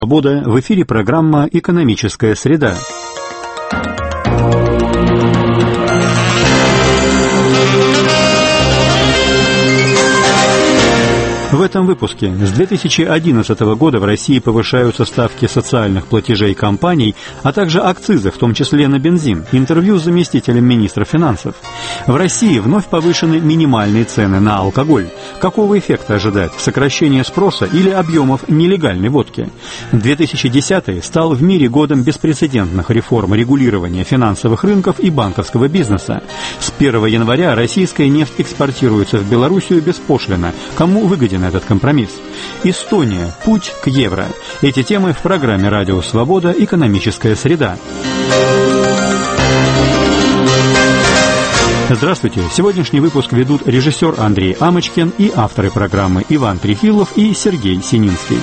Свобода, в эфире программа «Экономическая среда». В этом выпуске с 2011 года в России повышаются ставки социальных платежей компаний, а также акцизы, в том числе на бензин. Интервью с заместителем министра финансов. В России вновь повышены минимальные цены на алкоголь. Какого эффекта ожидать? Сокращение спроса или объемов нелегальной водки? 2010 стал в мире годом беспрецедентных реформ регулирования финансовых рынков и банковского бизнеса. С 1 января российская нефть экспортируется в Белоруссию беспошлино. Кому выгоден этот компромисс? Эстония. Путь к евро. Эти темы в программе «Радио Свобода. Экономическая среда». Здравствуйте. Сегодняшний выпуск ведут режиссер Андрей Амочкин и авторы программы Иван Трефилов и Сергей Сининский.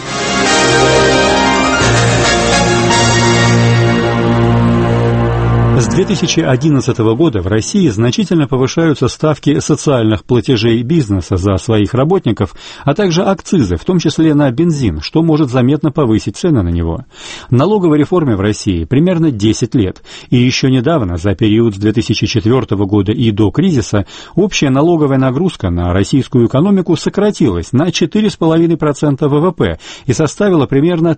С 2011 года в России значительно повышаются ставки социальных платежей бизнеса за своих работников, а также акцизы, в том числе на бензин, что может заметно повысить цены на него. Налоговой реформе в России примерно 10 лет, и еще недавно, за период с 2004 года и до кризиса, общая налоговая нагрузка на российскую экономику сократилась на 4,5% ВВП и составила примерно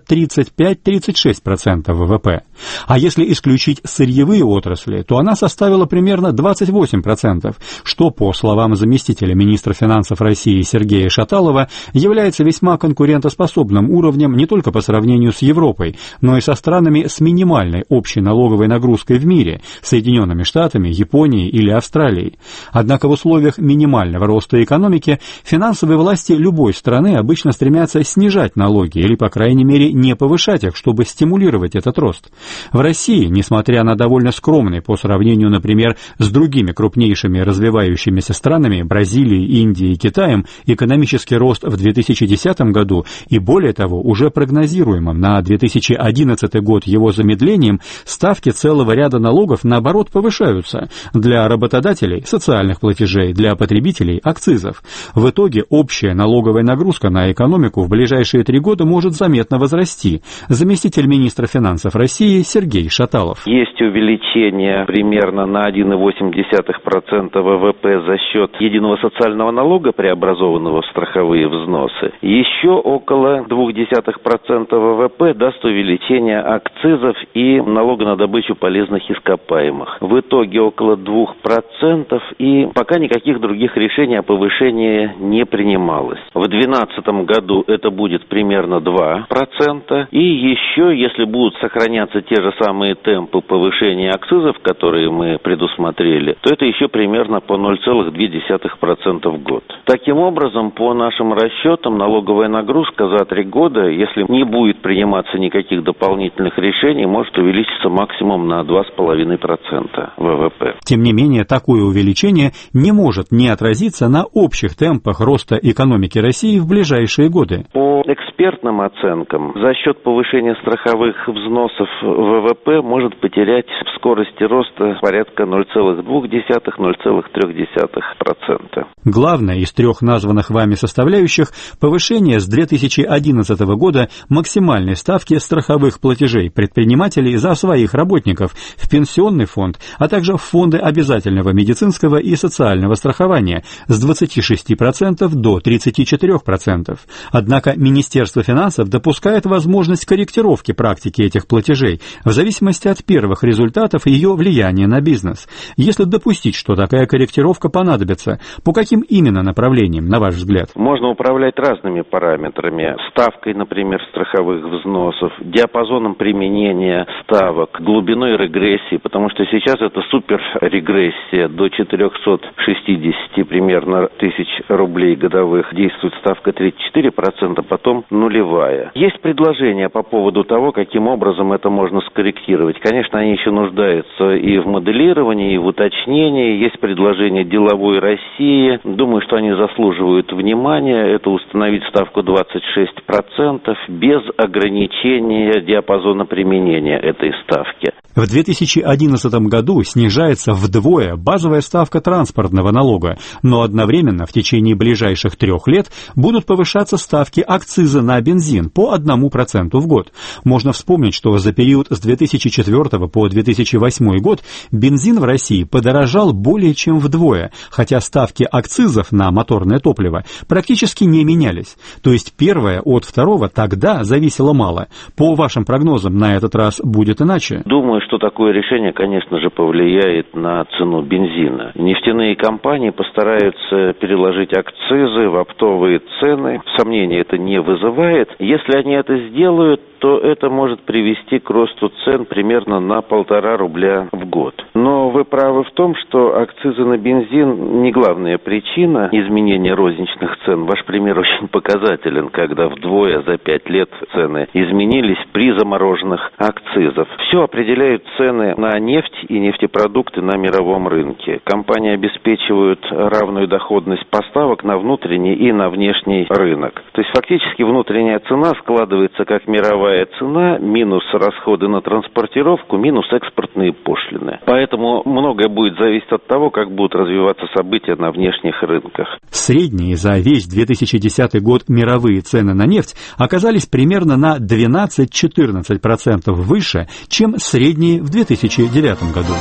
35-36% ВВП. А если исключить сырьевые отрасли, то она составила примерно 28%, что, по словам заместителя министра финансов России Сергея Шаталова, является весьма конкурентоспособным уровнем не только по сравнению с Европой, но и со странами с минимальной общей налоговой нагрузкой в мире, Соединенными Штатами, Японией или Австралией. Однако в условиях минимального роста экономики финансовые власти любой страны обычно стремятся снижать налоги или, по крайней мере, не повышать их, чтобы стимулировать этот рост. В России, несмотря на довольно скромный по сравнению, например, с другими крупнейшими развивающимися странами Бразилией, Индией и Китаем, экономический рост в 2010 году и, более того, уже прогнозируемым на 2011 год его замедлением, ставки целого ряда налогов, наоборот, повышаются для работодателей – социальных платежей, для потребителей – акцизов. В итоге общая налоговая нагрузка на экономику в ближайшие 3 года может заметно возрасти. Заместитель министра финансов России Сергей Шаталов. Есть увеличение примерно на 1,8% ВВП за счет единого социального налога, преобразованного в страховые взносы. Еще около 0,2% ВВП даст увеличение акцизов и налога на добычу полезных ископаемых. В итоге около 2%, и пока никаких других решений о повышении не принималось. В 2012 году это будет примерно 2%, и еще, если будут сохраняться те же самые темпы повышения акцизов, которые мы предусмотрели, то это еще примерно по 0,2% в год. Таким образом, по нашим расчетам, налоговая нагрузка за 3 года, если не будет приниматься никаких дополнительных решений, может увеличиться максимум на 2,5% ВВП. Тем не менее, такое увеличение не может не отразиться на общих темпах роста экономики России в ближайшие годы. По экспертным оценкам, за счет повышения страховых взносов ВВП может потерять в скорости роста порядка 0,2-0,3%. Главное из 3 названных вами составляющих – повышение с 2011 года максимальной ставки страховых платежей предпринимателей за своих работников в пенсионный фонд, а также в фонды обязательного медицинского и социального страхования с 26% до 34%. Однако Министерство финансов допускает возможность корректировки практики этих платежей в зависимости от первых результатов ее влияния на бизнес. Если допустить, что такая корректировка понадобится, по каким именно направлениям, на ваш взгляд? Можно управлять разными параметрами. Ставкой, например, страховых взносов, диапазоном применения ставок, глубиной регрессии, потому что сейчас это суперрегрессия до 460 примерно тысяч рублей годовых. Действует ставка 34%, потом нулевая. Есть предложения по поводу того, каким образом это можно скорректировать. Конечно, они еще нуждаются нуждаются и в моделировании, и в уточнении. Есть предложение «Деловой России». Думаю, что они заслуживают внимания. Это установить ставку 26% без ограничения диапазона применения этой ставки. В 2011 году снижается вдвое базовая ставка транспортного налога, но одновременно в течение ближайших 3 лет будут повышаться ставки акциза на бензин по 1% в год. Можно вспомнить, что за период с 2004 по 2008 год бензин в России подорожал более чем вдвое, хотя ставки акцизов на моторное топливо практически не менялись. То есть первое от второго тогда зависело мало. По вашим прогнозам, на этот раз будет иначе? Думаю, что такое решение, конечно же, повлияет на цену бензина. Нефтяные компании постараются переложить акцизы в оптовые цены. Сомнений это не вызывает. Если они это сделают, то это может привести к росту цен примерно на 1,5 рубля в год. Но вы правы в том, что акцизы на бензин не главная причина изменения розничных цен. Ваш пример очень показателен, когда вдвое за 5 лет цены изменились при замороженных акцизах. Все определяют цены на нефть и нефтепродукты на мировом рынке. Компании обеспечивают равную доходность поставок на внутренний и на внешний рынок. То есть фактически внутренняя цена складывается как мировая цена минус расходы на транспортировку минус экспортные пошлины. Поэтому многое будет зависеть от того, как будут развиваться события на внешних рынках. Средние за весь 2010 год мировые цены на нефть оказались примерно на 12-14% выше, чем средние в 2009 году.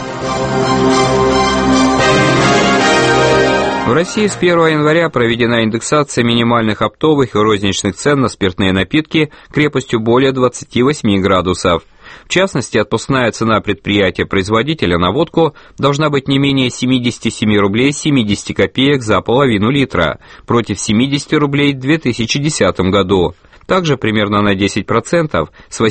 В России с 1 января проведена индексация минимальных оптовых и розничных цен на спиртные напитки крепостью более 28 градусов. В частности, отпускная цена предприятия-производителя на водку должна быть не менее 77 рублей 70 копеек за половину литра, против 70 рублей в 2010 году. Также примерно на 10%, с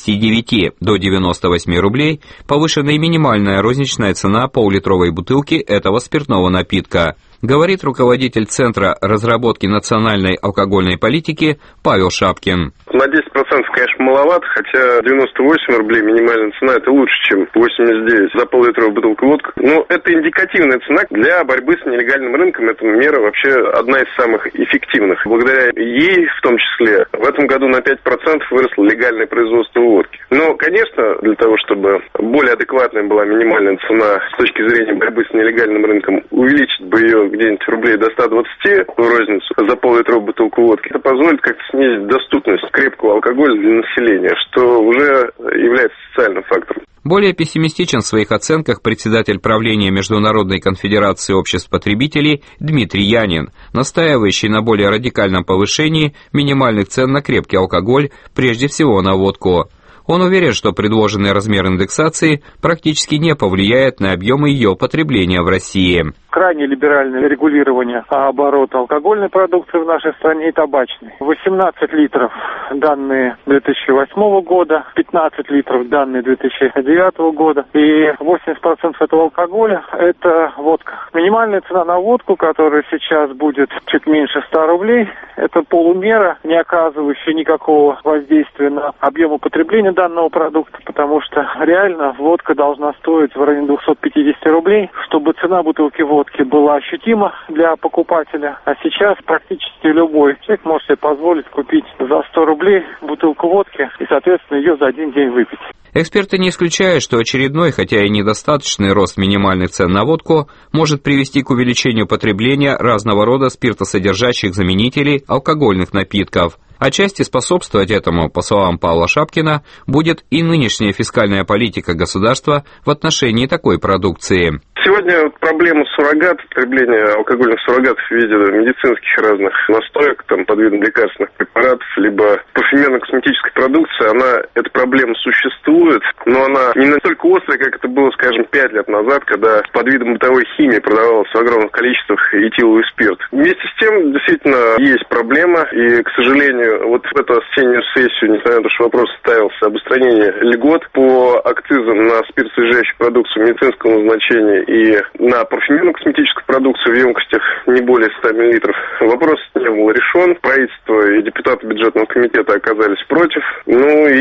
89 до 98 рублей, повышена и минимальная розничная цена пол-литровой бутылки этого спиртного напитка, говорит руководитель Центра разработки национальной алкогольной политики Павел Шапкин. На 10%, конечно, маловато, хотя 98 рублей минимальная цена – это лучше, чем 89 за пол-литровую бутылку водки. Но это индикативная цена для борьбы с нелегальным рынком. Эта мера вообще одна из самых эффективных. Благодаря ей, в том числе, в этом году на 5% выросло легальное производство водки. Но, конечно, для того, чтобы более адекватная была минимальная цена с точки зрения борьбы с нелегальным рынком, увеличить бы ее где-нибудь рублей до 120 в розницу за пол-литровую бутылку водки, это позволит как-то снизить доступность крепкого алкоголя для населения, что уже является социальным фактором. Более пессимистичен в своих оценках председатель правления Международной конфедерации обществ потребителей Дмитрий Янин, настаивающий на более радикальном повышении минимальных цен на крепкий алкоголь, прежде всего на водку. Он уверен, что предложенный размер индексации практически не повлияет на объемы ее потребления в России. Крайне либеральное регулирование оборота алкогольной продукции в нашей стране и табачной. 18 литров данные 2008 года, 15 литров данные 2009 года. И 80% этого алкоголя – это водка. Минимальная цена на водку, которая сейчас будет чуть меньше 100 рублей, это полумера, не оказывающая никакого воздействия на объем употребления данного продукта, потому что реально водка должна стоить в районе 250 рублей, чтобы цена бутылки водки была ощутима для покупателя, а сейчас практически любой человек может себе позволить купить за 100 рублей бутылку водки и, соответственно, ее за один день выпить. Эксперты не исключают, что очередной, хотя и недостаточный рост минимальных цен на водку может привести к увеличению потребления разного рода спиртосодержащих заменителей алкогольных напитков. Отчасти способствовать этому, по словам Павла Шапкина, будет и нынешняя фискальная политика государства в отношении такой продукции. Сегодня проблема суррогат, потребления алкогольных суррогатов в виде медицинских разных настоек, под видом лекарственных препаратов, либо парфюмерно-косметической продукции, эта проблема существует, но она не настолько острая, как это было, скажем, 5 лет назад, когда под видом бытовой химии продавалось в огромных количествах этиловый спирт. Вместе с тем, действительно, есть проблема, и, к сожалению, вот в эту осеннюю сессию, несмотря на то, что вопрос ставился об устранении льгот по акцизам на спиртосодержащую продукцию медицинского назначения и на парфюмерно-косметическую продукцию в емкостях не более 100 мл. Вопрос не был решен. Правительство и депутаты бюджетного комитета оказались против. И,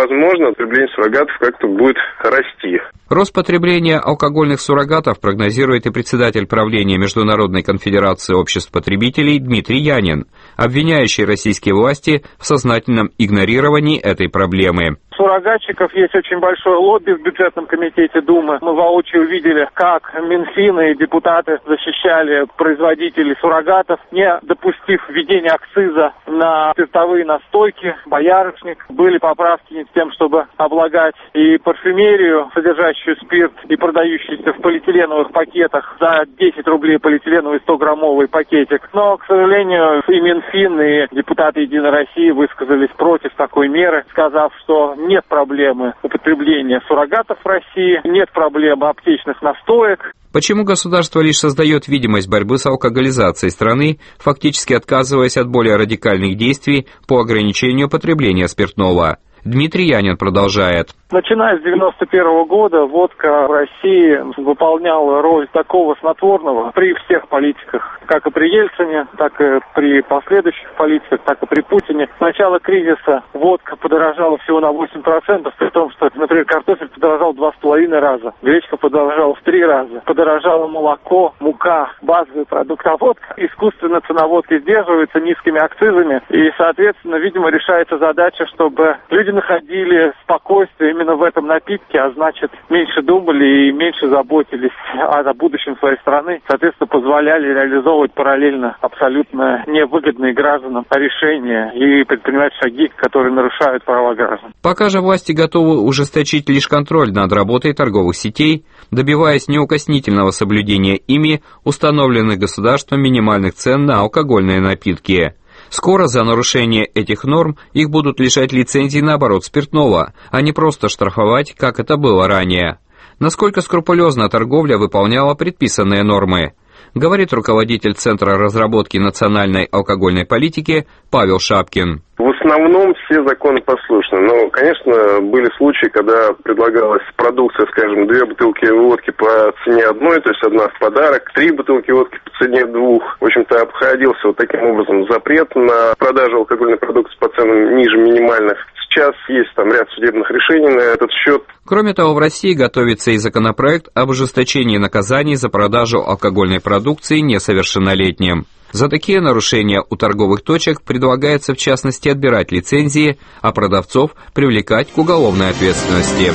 возможно, потребление суррогатов как-то будет расти. Рост потребления алкогольных суррогатов прогнозирует и председатель правления Международной конфедерации обществ потребителей Дмитрий Янин, обвиняющий российские власти в сознательном игнорировании этой проблемы. Суррогатчиков есть очень большое лобби в бюджетном комитете Думы. Мы воочию увидели, как Минфин и депутаты защищали производителей суррогатов, не допустив введения акциза на спиртовые настойки, боярышник. Были поправки с тем, чтобы облагать и парфюмерию, содержащую спирт, и продающуюся в полиэтиленовых пакетах за 10 рублей полиэтиленовый 100-граммовый пакетик. Но, к сожалению, и Минфин, и депутаты «Единой России» высказались против такой меры, сказав, что нет проблемы употребления суррогатов в России, нет проблемы аптечных настоек. Почему государство лишь создает видимость борьбы с алкоголизацией страны, фактически отказываясь от более радикальных действий по ограничению потребления спиртного? Дмитрий Янин продолжает. Начиная с 1991 года водка в России выполняла роль такого снотворного при всех политиках, как и при Ельцине, так и при последующих политиках, так и при Путине. С начала кризиса водка подорожала всего на 8%, при том, что, например, картофель подорожал в 2,5 раза, гречка подорожала в 3 раза, подорожало молоко, мука, базовый продукт. А водка, искусственно цена водки сдерживается низкими акцизами, и, соответственно, видимо, решается задача, чтобы люди находили спокойствие именно в этом напитке, а значит, меньше думали и меньше заботились о будущем своей страны, соответственно, позволяли реализовывать параллельно абсолютно невыгодные гражданам решения и предпринимать шаги, которые нарушают права граждан. Пока же власти готовы ужесточить лишь контроль над работой торговых сетей, добиваясь неукоснительного соблюдения ими установленных государством минимальных цен на алкогольные напитки. Скоро за нарушение этих норм их будут лишать лицензий на оборот спиртного, а не просто штрафовать, как это было ранее. Насколько скрупулезно торговля выполняла предписанные нормы, говорит руководитель Центра разработки национальной алкогольной политики Павел Шапкин. В основном все законопослушны, но, конечно, были случаи, когда предлагалась продукция, скажем, 2 бутылки водки по цене одной, то есть одна в подарок, 3 бутылки водки по цене 2. В общем-то, обходился вот таким образом запрет на продажу алкогольной продукции по ценам ниже минимальных. Сейчас есть там ряд судебных решений на этот счет. Кроме того, в России готовится и законопроект об ужесточении наказаний за продажу алкогольной продукции несовершеннолетним. За такие нарушения у торговых точек предлагается в частности отбирать лицензии, а продавцов привлекать к уголовной ответственности.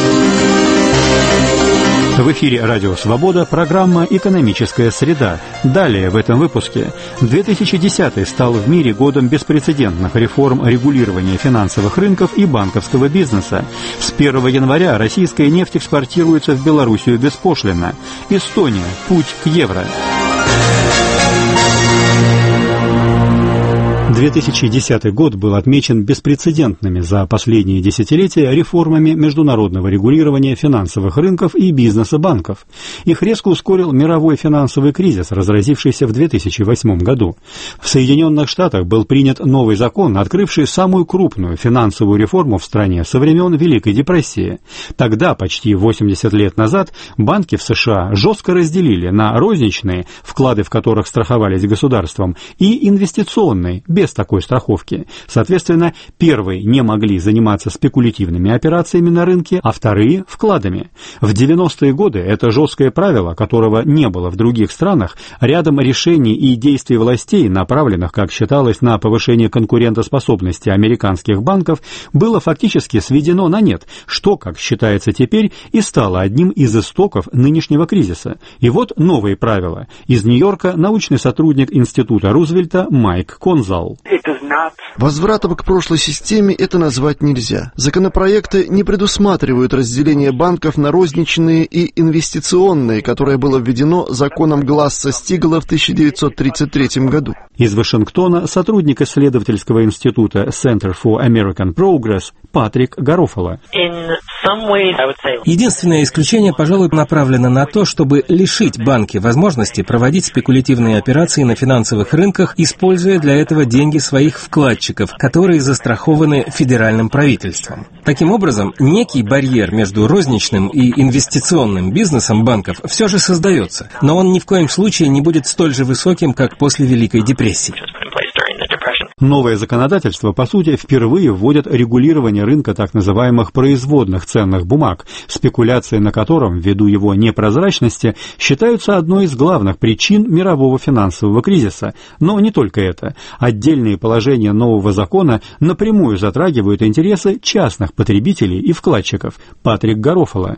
В эфире «Радио Свобода» программа «Экономическая среда». Далее в этом выпуске. 2010 стал в мире годом беспрецедентных реформ регулирования финансовых рынков и банковского бизнеса. С 1 января российская нефть экспортируется в Белоруссию беспошлинно. Эстония. Путь к евро. 2010 год был отмечен беспрецедентными за последние десятилетия реформами международного регулирования финансовых рынков и бизнеса банков. Их резко ускорил мировой финансовый кризис, разразившийся в 2008 году. В Соединенных Штатах был принят новый закон, открывший самую крупную финансовую реформу в стране со времен Великой депрессии. Тогда, почти 80 лет назад, банки в США жестко разделили на розничные, вклады в которых страховались государством, и инвестиционные, без такой страховки. Соответственно, первые не могли заниматься спекулятивными операциями на рынке, а вторые – вкладами. В 90-е годы это жесткое правило, которого не было в других странах, рядом решений и действий властей, направленных, как считалось, на повышение конкурентоспособности американских банков, было фактически сведено на нет, что, как считается теперь, и стало одним из истоков нынешнего кризиса. И вот новые правила. Из Нью-Йорка научный сотрудник Института Рузвельта Майк Конзал. Возвратом к прошлой системе это назвать нельзя. Законопроекты не предусматривают разделение банков на розничные и инвестиционные, которое было введено законом Гласса-Стигла в 1933 году. Из Вашингтона сотрудник исследовательского института Center for American Progress Патрик Гарофало. Единственное исключение, пожалуй, направлено на то, чтобы лишить банки возможности проводить спекулятивные операции на финансовых рынках, используя для этого деньги своих вкладчиков, которые застрахованы федеральным правительством. Таким образом, некий барьер между розничным и инвестиционным бизнесом банков все же создается, но он ни в коем случае не будет столь же высоким, как после Великой депрессии. Новое законодательство, по сути, впервые вводит регулирование рынка так называемых производных ценных бумаг, спекуляции на котором, ввиду его непрозрачности, считаются одной из главных причин мирового финансового кризиса. Но не только это. Отдельные положения нового закона напрямую затрагивают интересы частных потребителей и вкладчиков. Патрик Гарофало.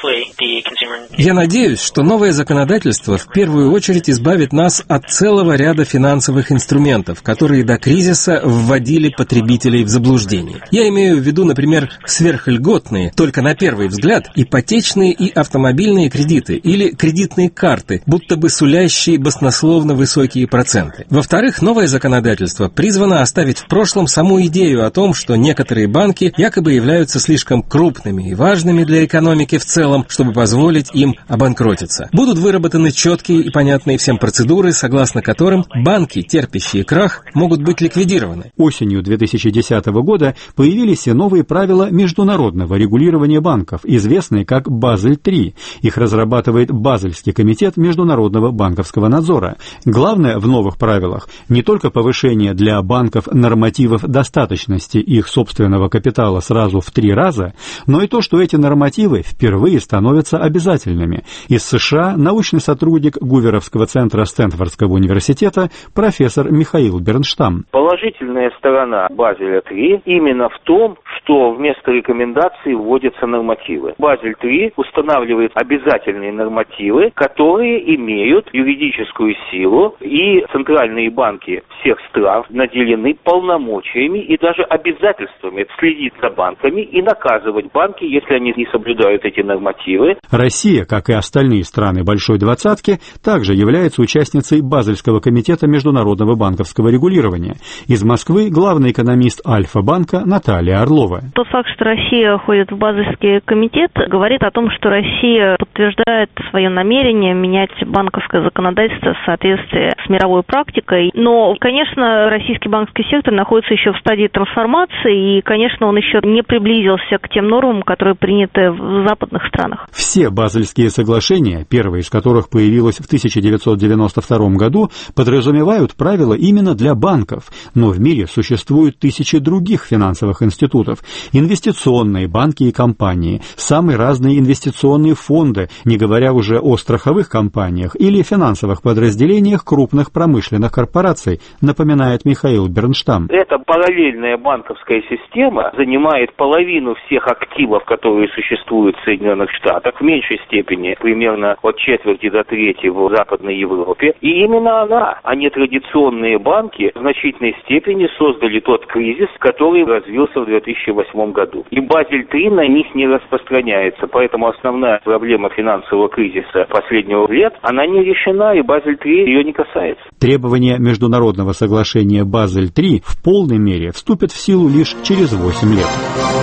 Я надеюсь, что новое законодательство в первую очередь избавит нас от целого ряда финансовых инструментов, которые до кризиса вводили потребителей в заблуждение. Я имею в виду, например, сверхльготные, только на первый взгляд, ипотечные и автомобильные кредиты или кредитные карты, будто бы сулящие баснословно высокие проценты. Во-вторых, новое законодательство призвано оставить в прошлом саму идею о том, что некоторые банки якобы являются слишком крупными и важными для экономики в целом, чтобы позволить им обанкротиться. Будут выработаны четкие и понятные всем процедуры, согласно которым банки, терпящие крах, могут быть ликвидированы. Осенью 2010 года появились и новые правила международного регулирования банков, известные как Базель-3. Их разрабатывает Базельский комитет международного банковского надзора. Главное в новых правилах не только повышение для банков нормативов достаточности их собственного капитала сразу в 3 раза, но и то, что эти нормативы впервые становятся обязательными. Из США научный сотрудник Гуверовского центра Стэнфордского университета профессор Михаил Бернштам. Положительная сторона Базеля-3 именно в том, что вместо рекомендаций вводятся нормативы. Базель-3 устанавливает обязательные нормативы, которые имеют юридическую силу, и центральные банки всех стран наделены полномочиями и даже обязательствами следить за банками и наказывать банки, если они не соблюдают эти нормативы. Россия, как и остальные страны Большой Двадцатки, также является участницей Базельского комитета международного банковского регулирования. Из Москвы главный экономист Альфа-банка Наталья Орлова. Тот факт, что Россия входит в Базельский комитет, говорит о том, что Россия подтверждает свое намерение менять банковское законодательство в соответствии с мировой практикой. Но, конечно, российский банковский сектор находится еще в стадии трансформации, и, конечно, он еще не приблизился к тем нормам, которые приняты в западных странах. Все Базельские соглашения, первое из которых появилось в 1992 году, подразумевают правила именно для банков, но в мире существуют тысячи других финансовых институтов, инвестиционные банки и компании, самые разные инвестиционные фонды, не говоря уже о страховых компаниях или финансовых подразделениях крупных промышленных корпораций, напоминает Михаил Бернштам. Эта параллельная банковская система занимает половину всех активов, которые существуют в Соединенных Штатах, в меньшей степени, примерно от четверти до трети в Западной Европе. И именно она, а не традиционные банки, в значительной степени создали тот кризис, который развился в 2008 году. И Базель-3 на них не распространяется, поэтому основная проблема финансового кризиса последних лет, она не решена, и Базель-3 ее не касается. Требования международного соглашения Базель-3 в полной мере вступят в силу лишь через 8 лет.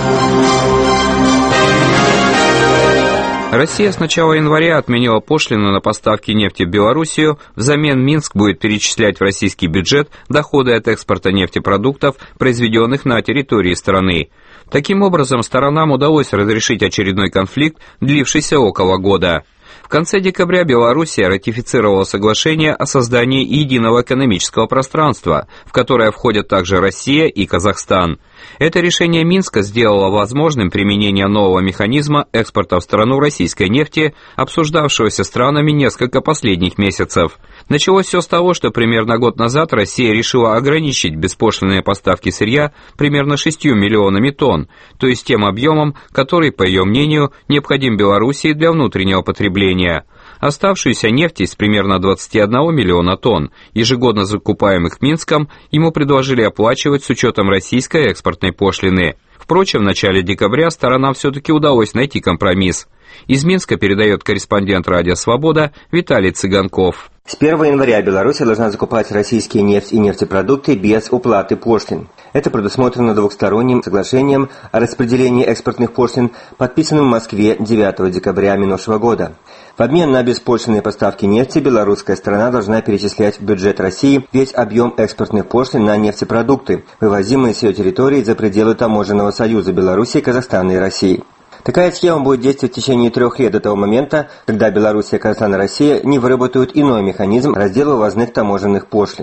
Россия с начала января отменила пошлину на поставки нефти в Белоруссию, взамен Минск будет перечислять в российский бюджет доходы от экспорта нефтепродуктов, произведенных на территории страны. Таким образом, сторонам удалось разрешить очередной конфликт, длившийся около года. В конце декабря Белоруссия ратифицировала соглашение о создании единого экономического пространства, в которое входят также Россия и Казахстан. Это решение Минска сделало возможным применение нового механизма экспорта в страну российской нефти, обсуждавшегося странами несколько последних месяцев. Началось все с того, что примерно год назад Россия решила ограничить беспошлинные поставки сырья примерно 6 миллионами тонн, то есть тем объемом, который, по ее мнению, необходим Белоруссии для внутреннего потребления. Оставшуюся нефть из примерно 21 миллиона тонн, ежегодно закупаемых Минском, ему предложили оплачивать с учетом российской экспортной пошлины. Впрочем, в начале декабря сторонам все-таки удалось найти компромисс. Из Минска передает корреспондент «Радио Свобода» Виталий Цыганков. С 1 января Беларусь должна закупать российские нефть и нефтепродукты без уплаты пошлин. Это предусмотрено двухсторонним соглашением о распределении экспортных пошлин, подписанным в Москве 9 декабря минувшего года. В обмен на беспошлинные поставки нефти белорусская сторона должна перечислять в бюджет России весь объем экспортных пошлин на нефтепродукты, вывозимые с ее территории за пределы таможенного союза Беларуси, Казахстана и России. Такая схема будет действовать в течение 3 лет до того момента, когда Белоруссия, Казахстан и Россия не выработают иной механизм раздела ввозных таможенных пошлин.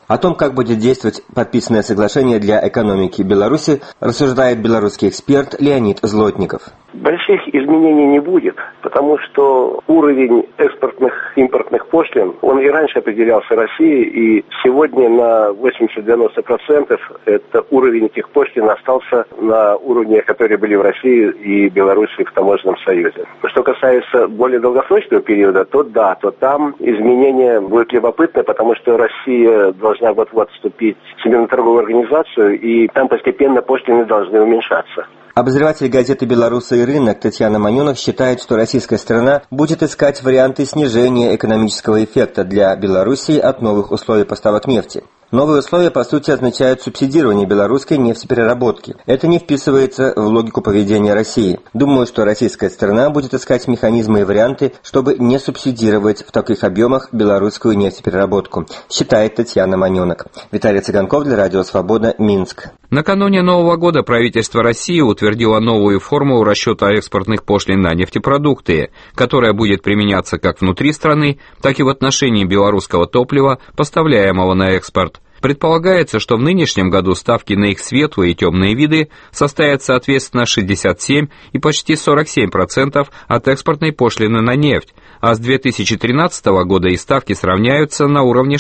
О том, как будет действовать подписанное соглашение для экономики Беларуси, рассуждает белорусский эксперт Леонид Злотников. Больших изменений не будет, потому что уровень экспортных, импортных пошлин, он и раньше определялся Россией, и сегодня на 80-90% это уровень этих пошлин остался на уровне, которые были в России и Беларуси в таможенном союзе. Что касается более долгосрочного периода, то да, то там изменения будут любопытны, потому что Россия должна вот-вот вступить в Всемирную торговую организацию, и там постепенно пошлины должны уменьшаться. Обозреватель газеты «Беларусы и рынок» Татьяна Маненок считает, что российская сторона будет искать варианты снижения экономического эффекта для Белоруссии от новых условий поставок нефти. Новые условия, по сути, означают субсидирование белорусской нефтепереработки. Это не вписывается в логику поведения России. Думаю, что российская сторона будет искать механизмы и варианты, чтобы не субсидировать в таких объемах белорусскую нефтепереработку, считает Татьяна Маненок. Виталий Цыганков для Радио Свобода, Минск. Накануне Нового года правительство России утвердило новую формулу расчета экспортных пошлин на нефтепродукты, которая будет применяться как внутри страны, так и в отношении белорусского топлива, поставляемого на экспорт. Предполагается, что в нынешнем году ставки на их светлые и темные виды составят соответственно 67% и почти 47% от экспортной пошлины на нефть, а с 2013 года и ставки сравняются на уровне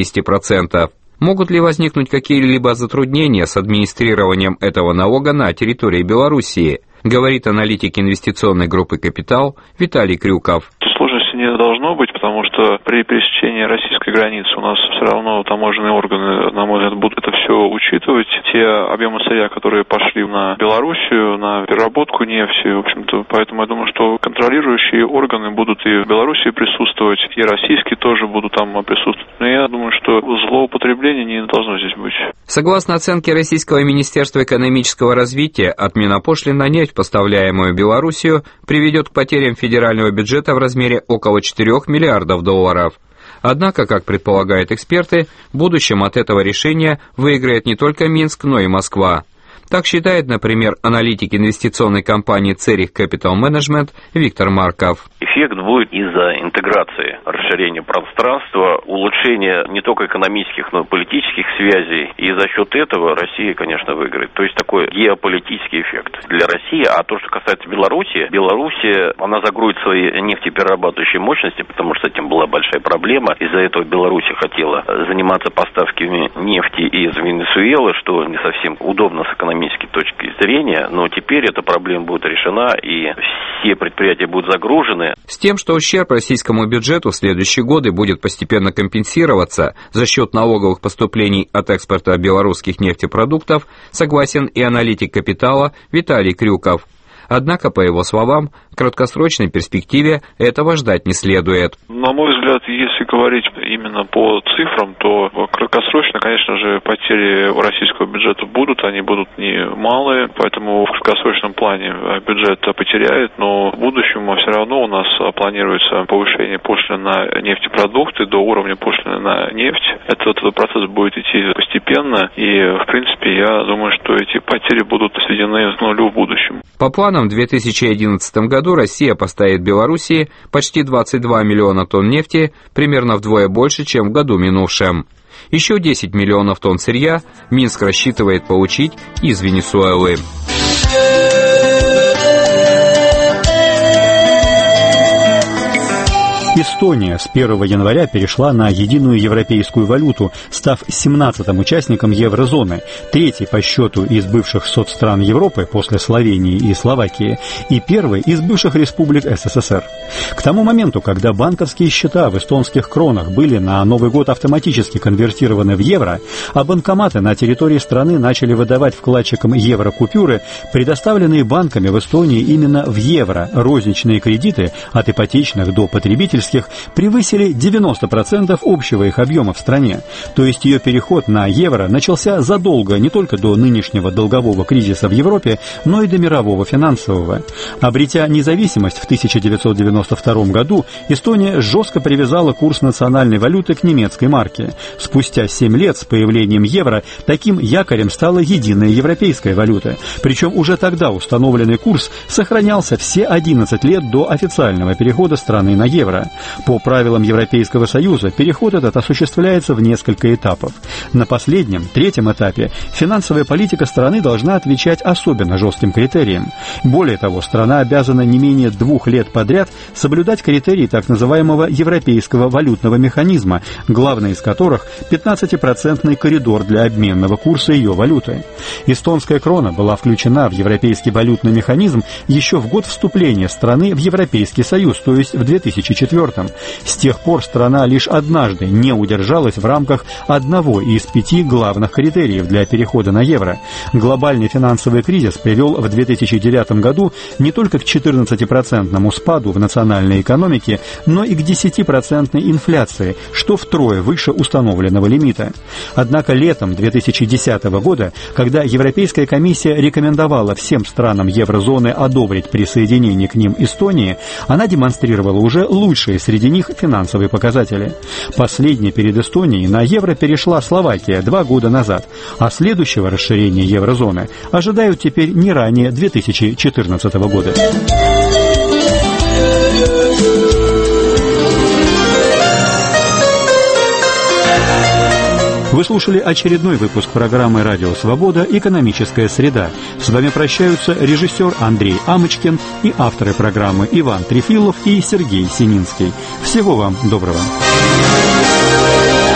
60%. Могут ли возникнуть какие-либо затруднения с администрированием этого налога на территории Белоруссии, говорит аналитик инвестиционной группы «Капитал» Виталий Крюков. Сложности не должно быть, потому что при пересечении российской границы у нас все равно таможенные органы, на мой взгляд, будут это все учитывать. Те объемы сырья, которые пошли на Белоруссию, на переработку нефти, в общем-то, поэтому я думаю, что контролирующие органы будут и в Белоруссии присутствовать, и российские тоже будут там присутствовать. Но я думаю, что злоупотребление не должно здесь быть. Согласно оценке Российского министерства экономического развития, отмена пошлин на нефть, поставляемую в Белоруссию, приведет к потерям федерального бюджета в размере около 4 миллиардов долларов. Однако, как предполагают эксперты, в будущем от этого решения выиграет не только Минск, но и Москва. Так считает, например, аналитик инвестиционной компании Zurich Capital Management Виктор Марков. Эффект будет из-за интеграции, расширения пространства, улучшения не только экономических, но и политических связей. И за счет этого Россия, конечно, выиграет. То есть такой геополитический эффект для России. А то, что касается Беларуси, она загрузит свои нефтеперерабатывающие мощности, потому что с этим была большая проблема. Из-за этого Беларусь хотела заниматься поставками нефти из Венесуэлы, что не совсем удобно с экономической точки зрения. Но теперь эта проблема будет решена, и все предприятия будут загружены. С тем, что ущерб российскому бюджету в следующие годы будет постепенно компенсироваться за счет налоговых поступлений от экспорта белорусских нефтепродуктов, согласен и аналитик «Капитала» Виталий Крюков. Однако, по его словам, в краткосрочной перспективе этого ждать не следует. На мой взгляд, если говорить именно по цифрам, то краткосрочно, конечно же, потери у российского бюджета будут, они будут немалые, поэтому в краткосрочном плане бюджет потеряет, но в будущем все равно у нас планируется повышение пошлин на нефтепродукты до уровня пошлины на нефть. Этот процесс будет идти постепенно, и, в принципе, я думаю, что эти потери будут сведены к нулю в будущем. По планам, в 2011 году Россия поставит Белоруссии почти 22 миллиона тонн нефти, примерно вдвое больше, чем в году минувшем. Еще 10 миллионов тонн сырья Минск рассчитывает получить из Венесуэлы. Эстония с 1 января перешла на единую европейскую валюту, став 17-м участником еврозоны, третий по счету из бывших соцстран Европы после Словении и Словакии и первый из бывших республик СССР. К тому моменту, когда банковские счета в эстонских кронах были на Новый год автоматически конвертированы в евро, а банкоматы на территории страны начали выдавать вкладчикам еврокупюры, предоставленные банками в Эстонии именно в евро розничные кредиты от ипотечных до потребительских превысили 90% общего их объема в стране. То есть ее переход на евро начался задолго не только до нынешнего долгового кризиса в Европе, но и до мирового финансового. Обретя независимость в 1992 году, Эстония жестко привязала курс национальной валюты к немецкой марке. Спустя 7 лет с появлением евро таким якорем стала единая европейская валюта. Причем уже тогда установленный курс сохранялся все 11 лет до официального перехода страны на евро. По правилам Европейского Союза переход этот осуществляется в несколько этапов. На последнем, третьем этапе, финансовая политика страны должна отвечать особенно жестким критериям. Более того, страна обязана не менее 2 лет подряд соблюдать критерии так называемого европейского валютного механизма, главный из которых 15% коридор для обменного курса ее валюты. Эстонская крона была включена в европейский валютный механизм еще в год вступления страны в Европейский Союз, то есть в 2004. С тех пор страна лишь однажды не удержалась в рамках одного из 5 главных критериев для перехода на евро. Глобальный финансовый кризис привел в 2009 году не только к 14% спаду в национальной экономике, но и к 10% инфляции, что втрое выше установленного лимита. Однако летом 2010 года, когда Европейская комиссия рекомендовала всем странам еврозоны одобрить присоединение к ним Эстонии, она демонстрировала уже лучшие среди них финансовые показатели. Последней перед Эстонией на евро перешла Словакия 2 года назад, а следующего расширения еврозоны ожидают теперь не ранее 2014 года. Вы слушали очередной выпуск программы «Радио Свобода. Экономическая среда». С вами прощаются режиссер Андрей Амочкин и авторы программы Иван Трефилов и Сергей Сининский. Всего вам доброго.